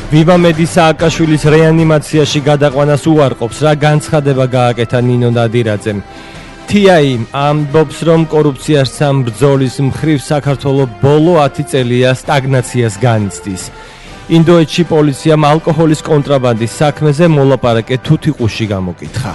Viva Medis Saakashvilis რეანიმაციაში გადაყვანას უარყოფს, რა განცხადება გააკეთა ნინო ნადირაძემ. TI ამბობს, რომ კორუფციასთან ბრძოლის მხრივ საქართველოს ბოლო 10 წელია სტაგნაციას განიცდის. ინდოეთში პოლიციამ ალკოჰოლის კონტრაბანდის საქმეზე მოლაპარაკე თუთიყუში გამოკითხა.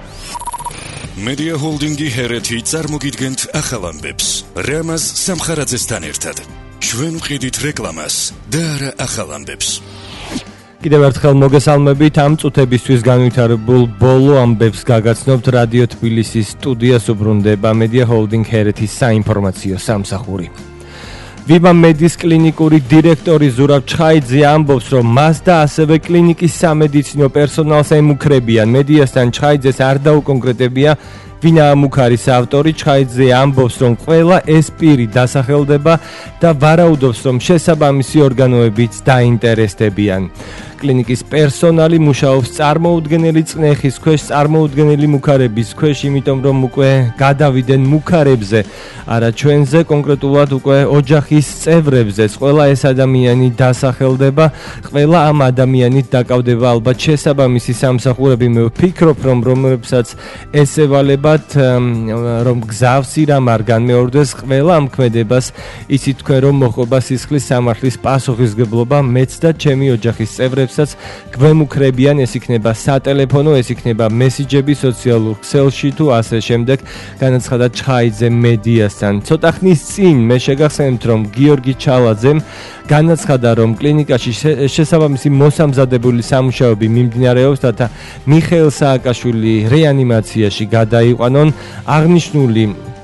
Media Holding-ი ჰერეთი წარმოგიდგენთ ახალ ამბებს. რამაზ სამხარაძესთან ერთად. ჩვენ ვყიდით რეკლამას და არა ახალ ამბებს. კიდევ ერთხელ მოგესალმებით, ამ წუთებისთვის განვითარებულ ბოლო ამბებს გაგაცნობთ რადიო თბილისის სტუდიას უბრუნდება Media Holding ჰერეთის საინფორმაციო სამსახური. Viva Medis კლინიკური დირექტორი ზურაბ ჩხაიძე ამბობს, რომ მას და ასევე კლინიკის სამედიცინო პერსონალს ემუქრებიან. მედიასთან ჩხაიძეს არ დაუკონკრეტებია, ვინა ამუქარის ავტორი. ჩხაიძე ამბობს, რომ ყველა ეს პირი დასახელდება და ვარაუდობს, რომ შესაბამისი ორგანოებიც დაინტერესდებიან. კლინიკის პერსონალი მუშაობს წარმოუდგენელი წნეხის ქვეშ, წარმოუდგენელი მუქარების ქვეშ, იმიტომ რომ უკვე გადავიდნენ მუქარებზე, არა ჩვენზე, კონკრეტულად უკვე ოჯახის წევრებზე. ყველა ეს ადამიანი დასახელდება, ყველა ამ ადამიანით დაკავდება ალბათ შესაბამისი სამსახურები. მე ვფიქრობ, რომ რომლებსაც ესევალებათ, რომ გზავსი რამ არ განმეორდეს, ყველა ამ ქმედებას იცით თქვენ, რომ მოხდება სისხლის სამართლის პასუხისგებლობა. მეც და ჩემი ოჯახის წევრები გვემუქრებიან, ეს იქნება სატელეფონო, ეს იქნება მესიჯები სოციალურ ქსელში თუ ასე შემდეგ, განაცხადა ჩხაიძე მედიასთან. ცოტა ხნის წინ მე შეგახსენებთ, რომ გიორგი ჩალაძემ განაცხადა, რომ კლინიკაში შესაბამისი მოსამზადებული სამუშაოები მიმდინარეობს, რათა მიხეილ სააკაშვილი რეანიმაციაში გადაიყვანონ. აღნიშნული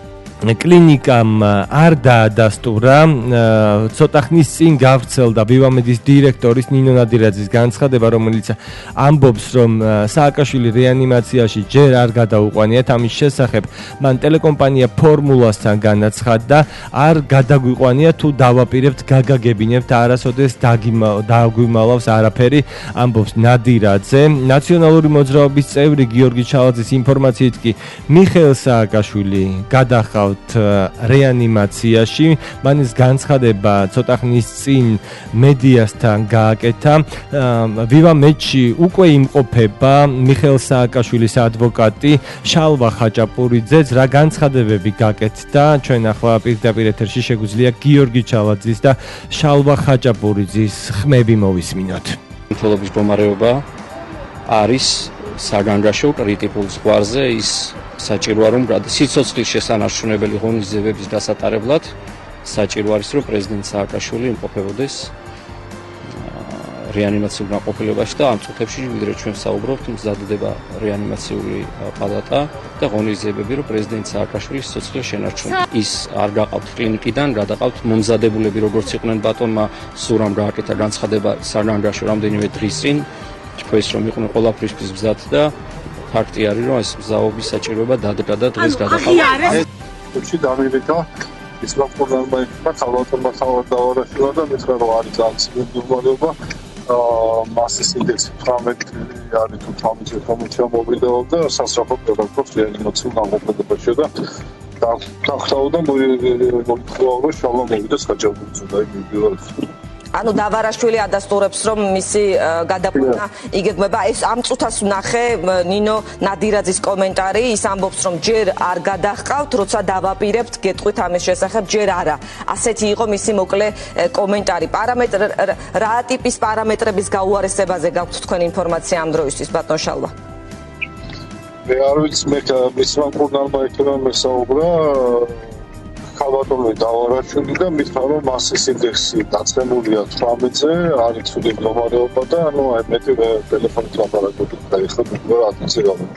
კლინიკამ არ დაადასტურა. ცოტა ხნის წინ გავრცელდა Viva Medis დირექტორის ნინო ნადირაძის განცხადება, რომელიც ამბობს, რომ სააკაშვილი რეანიმაციაში ჯერ არ გადაუყვანიათ. ამის შესახებ მან ტელეკომპანია ფორმულასთან განაცხადა, არ გადაგვიყვანია თუ დავაპირებთ, გაგაგებინებთ, არასოდეს დაგვიმალავს არაფერი, ამბობს ნადირაძე. ნაციონალური მოძრაობის წევრი გიორგი ჩალაძის ინფორმაციით კი მიხეილ სააკაშვილი გადახავთ რეანიმაციაში. მან ეს განცხადება ცოტა ხნის წინ მედიასთან გააკეთა. Viva Medში უკვე იმყოფება მიხეილ სააკაშვილის ადვოკატი შალვა ხაჭაპურიძეც. რა განცხადებები გაკეთდა, ჩვენ ახლა პირდაპირ ეთერში შეგვიძლია გიორგი ჩალაძის და შალვა ხაჭაპურიძის ხმები მოვისმინოთ. მშობლების მდგომარეობა არის საგანგაშო კრიტიკულ ზღვარზე, ის საჭიროა, რომ სიცოცხლის შესანარჩუნებელი ღონისძიებების დასატარებლად საჭირო არის, რომ პრეზიდენტ სააკაშვილი იმყოფებოდეს რეანიმაციულ ნაყოფიერებაში და ამ წუთებში, ვიდრე ჩვენ საუბრობთ, მზადდება რეანიმაციული პალატა და ღონისძიებები, რომ პრეზიდენტ სააკაშვილის სიცოცხლის შენარჩუნება. ის არ გაყავთ კლინიკიდან, გადაყავთ მომზადებულები, როგორც იყვნენ ბატონმა სურამ გააკეთა განცხადება საგანგაშო რამდენიმე დღის წინ, თქვენს რომ იყვნენ ყველაფრისთვის მზად და ფაქტი არის, რომ ეს მზაობის საჭიროება დადგა და დღეს გადაყავთ. ებში დამივიდა ის პროფესიონალმა იქნა ხალხმა დავარაშილა და მითხრა რომ არის ძალიან მდგომარეობა. მასის ინდექსი 18 არის თუ 18 მოვიდაობდა და სასწრაფოდ გადაგვაქვს რეანიმაციულ ნაყოფიერებაში და დახტავდა მოიწვია შალვა მოვიდეს ხაჭაპურიძე და იმედია ანუ დავარაშვილი ადასტურებს, რომ მისი გადაყვანა იგეგმება. ეს ამ წუთას ვნახე ნინო ნადირაძის კომენტარი, ის ამბობს, რომ ჯერ არ გადაჰყავთ, როცა დავაპირებთ, გეტყვით ამის შესახებ, ჯერ არა. ასეთი იყო მისი მოკლე კომენტარი. რა ტიპის პარამეტრების გაუარესებაზე გაქვთ თქვენ ინფორმაცია ამ დროისთვის, ბატონ შალვა? მე არ ვიცი, მე მისმა მკურნალმა იქნება მესაუბრა ხალხობრივი დავარაშვილი და მითხრა რომ მასის ინდექსი დაცემულია 18-ზე, არის ცუდი მდგომარეობა და ანუ აი მეტი ტელეფონით ლაპარაკობთ და ეხლა უკვე 10-ზე გავიდა.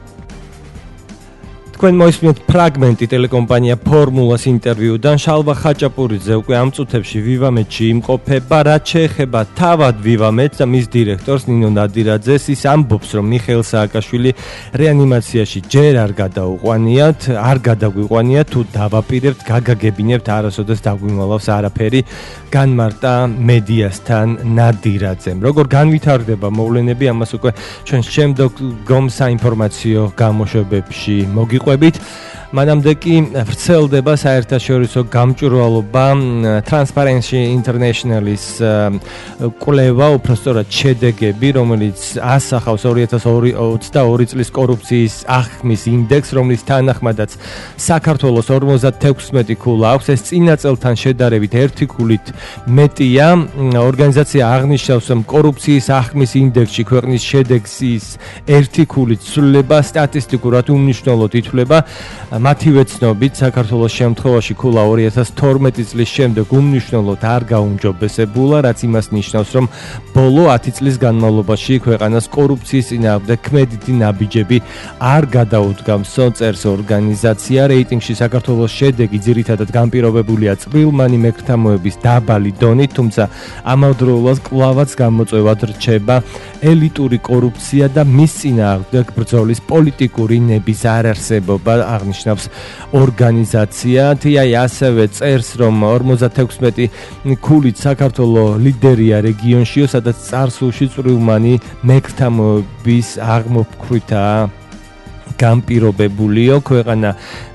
თქვენ მოისმინეთ ფრაგმენტი ტელეკომპანია ფორმულას ინტერვიუდან. შალვა ხაჭაპურიძე უკვე ამ წუთებში Viva Medში იმყოფება. რაც შეეხება თავად Viva Medს და მის დირექტორს ნინო ნადირაძეს, ის ამბობს, რომ მიხეილ სააკაშვილი რეანიმაციაში ჯერ არ გადაუყვანიათ, არ გადაგვიყვანიათ, თუ დავაპირებთ, გაგაგებინებთ, არასოდეს დაგვიმალავს არაფერი, განმარტა მედიასთან ნადირაძემ. როგორ განვითარდება მოვლენები, ამას უკვე ჩვენ შემდგომ საინფორმაციო გამოშვებებში მოგიყვანთ. განმარტყვებით. მანამდე კი ვრცელდება საერთაშორისო გამჭვირვალობა Transparency International-ის კვლევა, უпростоრად შედეგები, რომელიც ასახავს 2022 წლის კორუფციის აღქმის ინდექსს, რომლის თანახმადაც საქართველოს 56 ქულა აქვს. ეს წინა წელთან შედარებით 1 ქულით მეტია. ორგანიზაცია აღნიშნავს, რომ კორუფციის აღქმის ინდექსში ქვეყნის შედეგის 1 ქულით ცვლილება სტატისტიკურად უმნიშვნელოდ ითვლება. მათივე ცნობით, საქართველოს შემთხვევაში ქულა 2012 წლის შემდეგ უმნიშვნელოდ არ გაუმჯობესებულა, რაც იმას ნიშნავს, რომ ბოლო 10 წლის განმავლობაში ქვეყანას კორუფციის წინააღმდეგ ქმედითი ნაბიჯები არ გადაუდგამს, წერს ორგანიზაცია. რეიტინგში საქართველოს შედეგი ძირითადად განპირობებულია წვრილმანი მეკრთამოების დაბალი დონით, თუმცა ამავდროულად კვლავაც გამოწვევად რჩება ელიტური კორუფცია და მის წინააღმდეგ ბრძოლის პოლიტიკური ნების არარსებობა, აღნიშნავს ორგანიზაცია. TI ასევე წერს, რომ 56 ქულით საქართველოს ლიდერია რეგიონშიო, სადაც წარსულში წვრილმანი მეკრთამოების აღმოფხვრითაა განპირობებულიო. ქვეყანა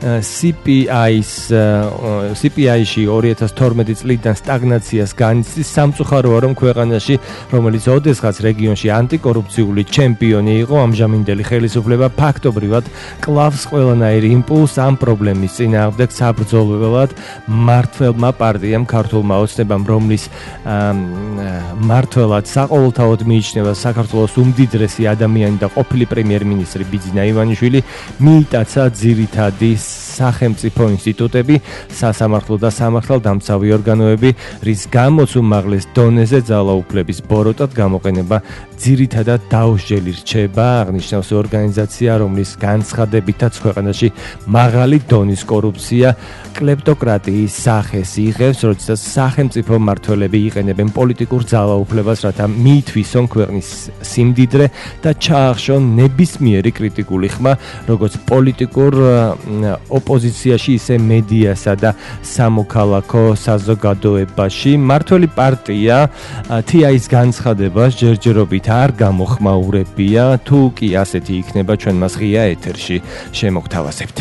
CPI-ში 2012 წლიდან სტაგნაციას განიცდის. სამწუხაროა, რომ ქვეყანაში, რომელიც ოდესღაც რეგიონში ანტიკორუფციული ჩემპიონი იყო, ამჟამინდელი ხელისუფლება ფაქტობრივად კლავს ყველანაირ იმპულსს ამ პრობლემის წინააღმდეგ საბრძოლველად მმართველმა პარტიამ ქართულმა ოცნებამ, რომლის მმართველად საყოველთაოდ მიიჩნევა საქართველოს უმდიდრესი ადამიანი და ყოფილი პრემიერ-მინისტრი ბიძინა ივანიშვილი, მიიტაცა ძირითადი სახელმწიფო ინსტიტუტები, სასამართლო და სამართალდამცავი ორგანოები, რის გამოც უმაღლეს დონეზე ძალაუფლების ბოროტად გამოყენება ძირითადად დაუსჯელი რჩება, აღნიშნავს ორგანიზაცია, რომლის განცხადებითაც ქვეყანაში მაღალი დონის კორუფცია კლეპტოკრატიის სახეს იღებს, როდესაც სახელმწიფო მმართველები იყენებენ პოლიტიკურ ძალაუფლებას, რათა მიითვისონ ქვეყნის სიმდიდრე და ჩაახშონ ნებისმიერი კრიტიკული ხმა, როგორც პოლიტიკურ ოპოზიციაში, ისე მედიასა და სამოქალაქო საზოგადოებაში. მმართველი პარტია TI-ის განცხადებას ჯერჯერობით არ გამოხმაურებია, თუ კი ასეთი იქნება, ჩვენ მას ღია ეთერში შემოგთავაზებთ.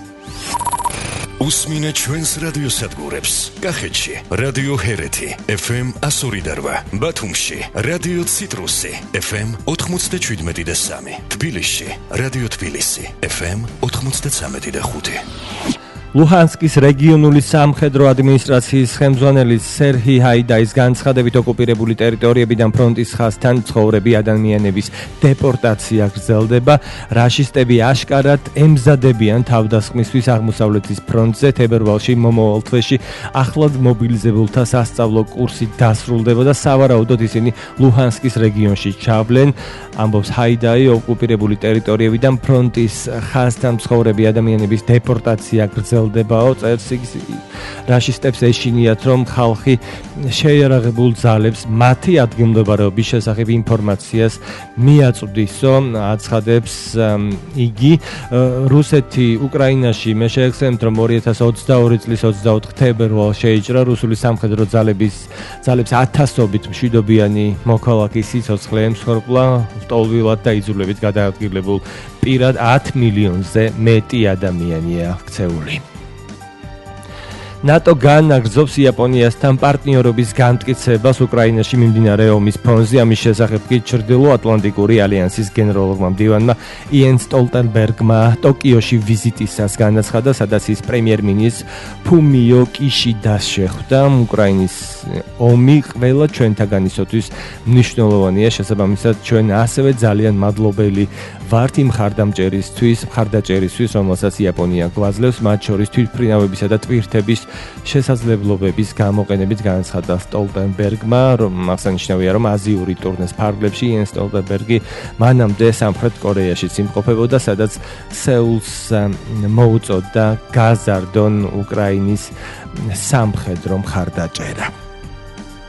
უსმინე ჩვენს რადიოსადგურებს. კახეთში რადიო ჰერეთი FM 102.8, ბათუმში რადიო ციტრუსი FM 97.3, თბილისში რადიო თბილისი FM 93.5. ლუჰანსკის რეგიონული სამხედრო ადმინისტრაციის ხელმძღვანელი სერჰი ჰაიდაის განცხადებით, ოკუპირებული ტერიტორიებიდან ფრონტის ხაზთან ცხოვრები ადამიანების დეპორტაცია გრძელდება. რაშისტები აშკარად ემზადებიან თავდასხმისთვის აღმოსავლეთის ფრონტზე. თებერვალში მომავალ თვეში ახლად მობილიზებულთა სასწავლო კურსი დასრულდება და სავარაუდოდ ისინი ლუჰანსკის რეგიონში ჩავლენ. ამბობს ჰაიდაი, ოკუპირებული ტერიტორიებიდან ფრონტის ხაზთან ცხოვრები ადამიანების დეპორტაცია გრძელდება. წერს რაშისტებს ეშინიათ, რომ ხალხი შეიარაღებულ ძალებს მათი ადგილმდებარეობის შესახებ ინფორმაციას მიაწვდისო, აცხადებს იგი. რუსეთი უკრაინაში მე შეგეხსენებთ, რომ 2022 წლის 24 თებერვალს შეიჭრა რუსული სამხედრო ძალებს 1000-ობით მშვიდობიანი მოქალაქის სიცოცხლე ემსხვერპლა, ლტოლვილად და იძულებით გადაადგილებულ პირად 10 მილიონზე მეტი ადამიანია ქცეული. ნატო განაგრძობს იაპონიასთან პარტნიორობის განმტკიცებას უკრაინაში მიმდინარე ომის ფონზე. ამის შესახებ კი ჩრდილოატლანტიკური ალიანსის გენერალურმა მდივანმა იენს სტოლტენბერგმა ტოკიოში ვიზიტისას განაცხადა, სადაც ის პრემიერ-მინისტრ ფუმიო კიშიდას შეხვდა. უკრაინის ომი ყველა ჩვენთაგანისათვის მნიშვნელოვანია, შესაბამისად ჩვენ ასევე ძალიან მადლობელი ვართ იმ მხარდაჭერისთვის, რომელსაც იაპონია გვაძლევს, მათ შორის თვითმფრინავებისა და ტვირთების შესაძლებლობების გამოყენებით, განაცხადა სტოლტენბერგმა, რომ აღსანიშნავია, რომ აზიური ტურნეს ფარგლებში იენს სტოლტენბერგი მანამდე სამხრეთ კორეაშიც იმყოფებოდა, სადაც სეულს მოუწოდა გაზარდონ უკრაინის სამხედრო მხარდაჭერა.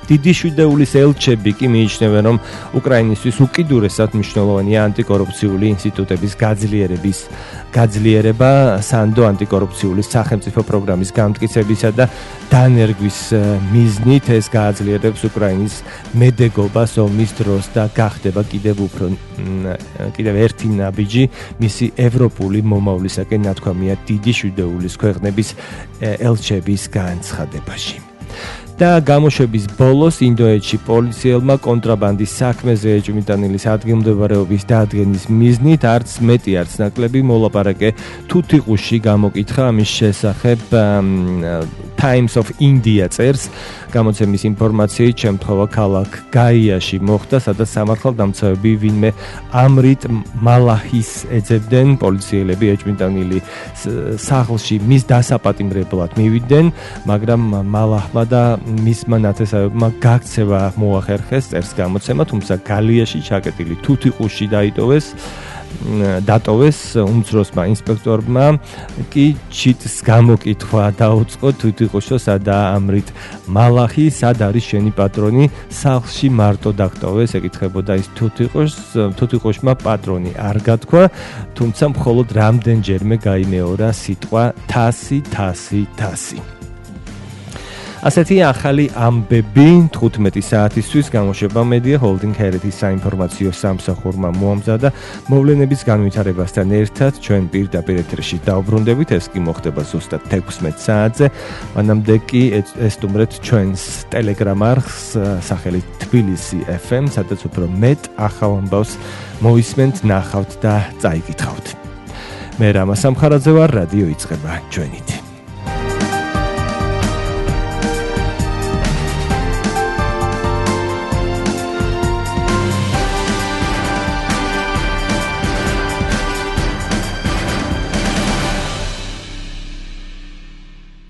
დიდი შვიდეულის ელჩები კი მიიჩნევენ, რომ უკრაინისთვის უკიდურესად მნიშვნელოვანია ანტიკორუფციული ინსტიტუტების გაძლიერება, სანდო ანტიკორუფციული სახელმწიფო პროგრამის გამტკიცებისა და დანერგვის მიზნით ეს გააძლიერებს უკრაინის მედეგობას ომის დროს და გახდება კიდევ ერთი ნაბიჯი მისი ევროპული მომავლისაკენ ნათქვამია დიდი შვიდეულის ქვეყნების ელჩების განცხადებაში. და გამოშვების ბოლოს ინდოეთში პოლიციელმა კონტრაბანდის საქმეზე ეჭვმიტანილის ადგილმდებარეობის დადგენის მიზნით არც მეტი არც ნაკლები მოლაპარაკე თუთიყუში გამოკითხა ამის შესახებ Times of India წერს გამოცემის ინფორმაციით შემთხვევა ქალაქ გაიაში მოხდა, სადაც სამართალდამცავები ვინმე ამრიტ მალაჰის ეძებდნენ, პოლიციელები ეჭვმიტანილი სახლში მის დასაპატიმრებლად მივიდნენ, მაგრამ მალაჰმა და მისმა ნათესავებმა გაქცევა მოახერხეს, წერს გამოცემა, თუმცა გალიაში ჩაკეტილი თუთიყუში დატოვეს უმცროსმა ინსპექტორმა კი ჩიტს გამოკითხვა დაუწყო თუთიყუშო სადაა ამრიტ მალაჰი, სად არის შენი პატრონი, სახლში მარტო დაგტოვეს, ეკითხებოდა ის თუთიყუშმა პატრონი არ გათქვა, თუმცა მხოლოდ რამდენჯერმე გაიმეორა სიტყვა თასი. ასეთი ახალი ამბები 15 საათისთვის გამოშვება Media Holding Heritage საინფორმაციო სამსახურმა მოამზადა მოვლენების განვითარებასთან ერთად ჩვენ პირდაპირ ეთერში დავბრუნდებით, ეს კი მოხდება ზუსტად 16 საათზე. მანამდე კი ესტუმრეთ ჩვენს Telegram არხს სახელით Tbilisi FM, სადაც უფრო მეტ ახალ ამბავს მოისმენთ, ნახავთ და წაიკითხავთ. მე რამა სამხარაძე ვარ, რადიო იწყება ჩვენით.